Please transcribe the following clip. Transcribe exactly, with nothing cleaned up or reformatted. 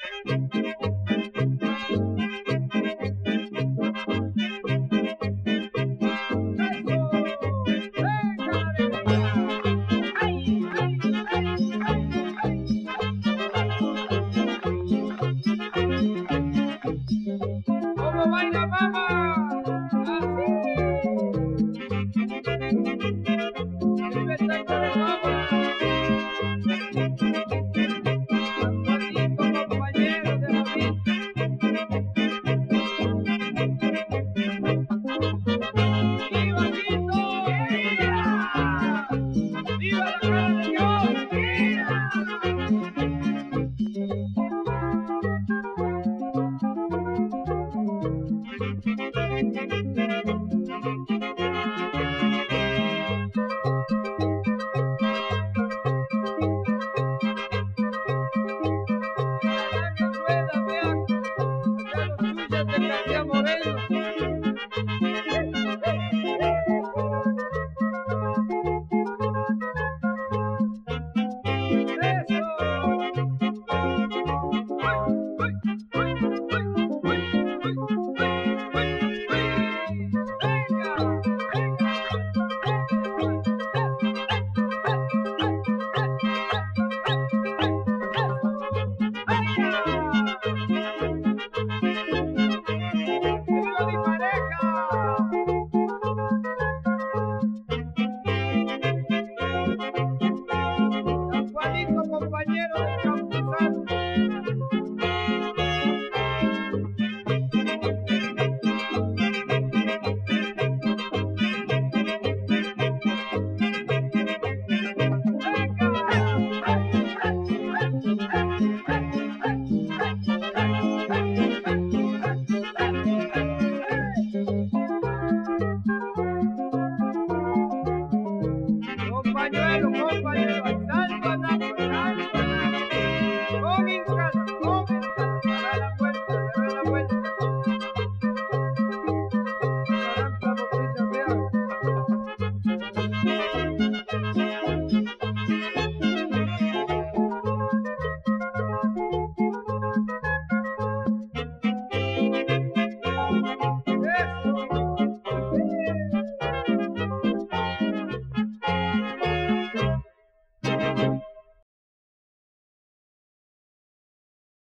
¿Cómo baila mamá? Así. Vive el tango de mamá. Juanito, compañero de la vida. ¡Viva Quito! ¡Viva! ¡Viva la cara de Dios! ¡Viva! Compañero del Campuzano. Compañero, compañero.